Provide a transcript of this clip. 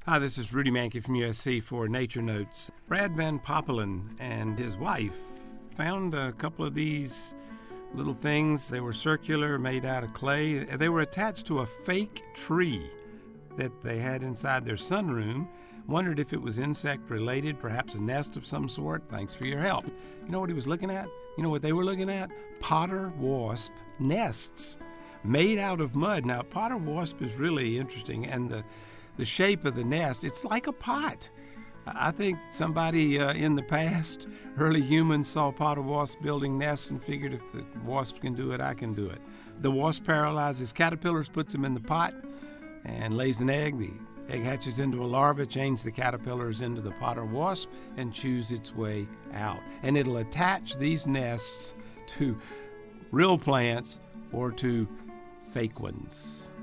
Hi, this is Rudy Mankey from USC for Nature Notes. Brad Van Poppelen and his wife found a couple of these little things. They were circular, made out of clay. They were attached to a fake tree that they had inside their sunroom. Wondered if it was insect related, perhaps a nest of some sort. Thanks for your help. You know what he was looking at? You know what they were looking at? Potter wasp nests made out of mud. Now, potter wasp is really interesting, and the shape of the nest, it's like a pot. I think somebody in the past, early humans saw potter wasp building nests and figured if the wasp can do it, I can do it. The wasp paralyzes caterpillars, puts them in the pot, and lays an egg. The egg hatches into a larva, changes the caterpillars into the potter wasp, and chews its way out. And it'll attach these nests to real plants or to fake ones.